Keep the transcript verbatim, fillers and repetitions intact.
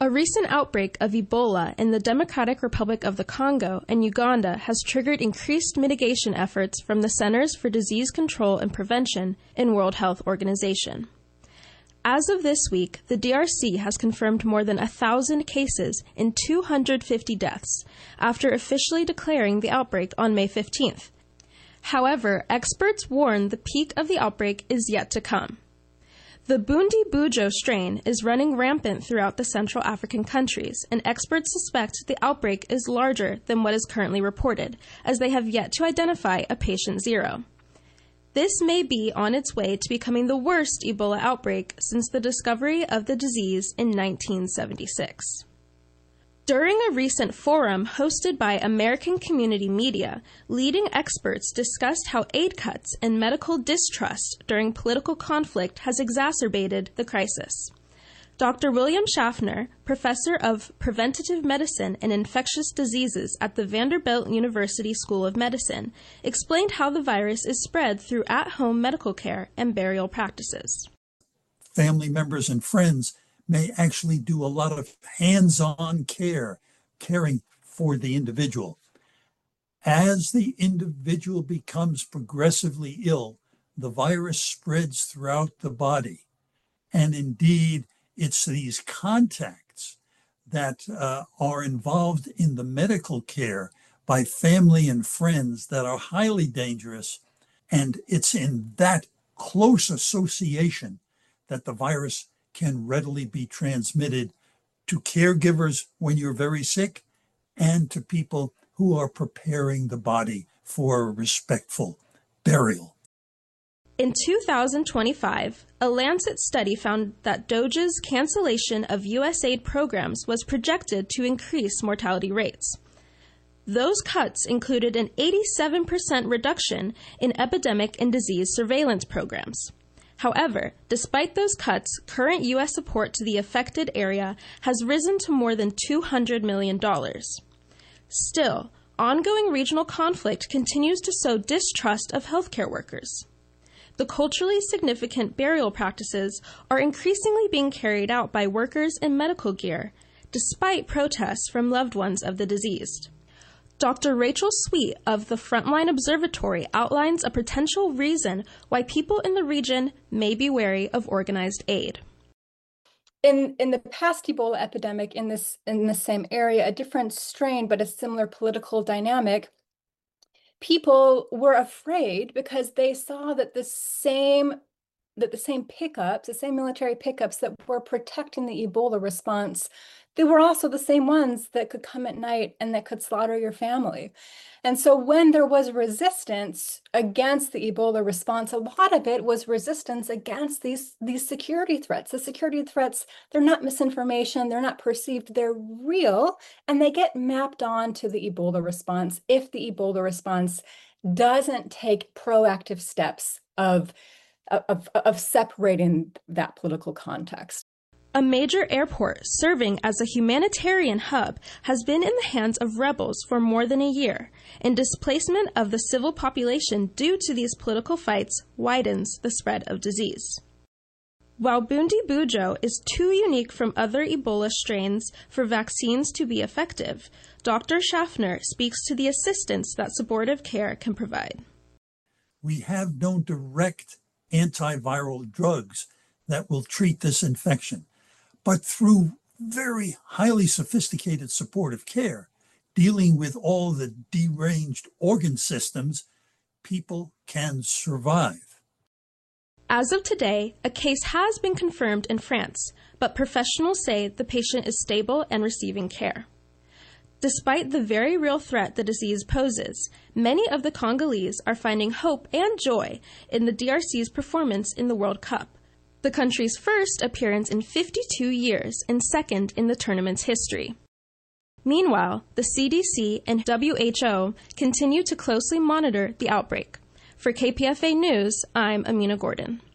A recent outbreak of Ebola in the Democratic Republic of the Congo and Uganda has triggered increased mitigation efforts from the Centers for Disease Control and Prevention in World Health Organization. As of this week, the D R C has confirmed more than one thousand cases and two hundred fifty deaths after officially declaring the outbreak on May fifteenth. However, experts warn the peak of the outbreak is yet to come. The Bundibugyo strain is running rampant throughout the Central African countries, and experts suspect the outbreak is larger than what is currently reported, as they have yet to identify a patient zero. This may be on its way to becoming the worst Ebola outbreak since the discovery of the disease in nineteen seventy-six. During a recent forum hosted by American Community Media, leading experts discussed how aid cuts and medical distrust during political conflict has exacerbated the crisis. Doctor William Schaffner, professor of preventative medicine and infectious diseases at the Vanderbilt University School of Medicine, explained how the virus is spread through at-home medical care and burial practices. Family members and friends may actually do a lot of hands-on care, caring for the individual. As the individual becomes progressively ill, the virus spreads throughout the body. And indeed, it's these contacts that uh, are involved in the medical care by family and friends that are highly dangerous. And it's in that close association that the virus can readily be transmitted to caregivers when you're very sick and to people who are preparing the body for a respectful burial. In two thousand twenty-five, a Lancet study found that D O G E's cancellation of U S aid programs was projected to increase mortality rates. Those cuts included an eighty-seven percent reduction in epidemic and disease surveillance programs. However, despite those cuts, current U S support to the affected area has risen to more than two hundred million dollars. Still, ongoing regional conflict continues to sow distrust of healthcare workers. The culturally significant burial practices are increasingly being carried out by workers in medical gear, despite protests from loved ones of the deceased. Doctor Rachel Sweet of the Frontline Observatory outlines a potential reason why people in the region may be wary of organized aid. In in the past Ebola epidemic in this in the same area, a different strain but a similar political dynamic, people were afraid because they saw that the same that the same pickups, the same military pickups that were protecting the Ebola response, they were also the same ones that could come at night and that could slaughter your family. And so when there was resistance against the Ebola response, a lot of it was resistance against these, these security threats. The security threats, they're not misinformation, they're not perceived, they're real, and they get mapped on to the Ebola response if the Ebola response doesn't take proactive steps of Of, of separating that political context. A major airport serving as a humanitarian hub has been in the hands of rebels for more than a year, and displacement of the civil population due to these political fights widens the spread of disease. While Bundibugyo is too unique from other Ebola strains for vaccines to be effective, Doctor Schaffner speaks to the assistance that supportive care can provide. We have no direct antiviral drugs that will treat this infection. But through very highly sophisticated supportive care, dealing with all the deranged organ systems, people can survive. As of today, a case has been confirmed in France, but professionals say the patient is stable and receiving care. Despite the very real threat the disease poses, many of the Congolese are finding hope and joy in the D R C's performance in the World Cup, the country's first appearance in fifty-two years and second in the tournament's history. Meanwhile, the C D C and W H O continue to closely monitor the outbreak. For K P F A News, I'm Amina Gordon.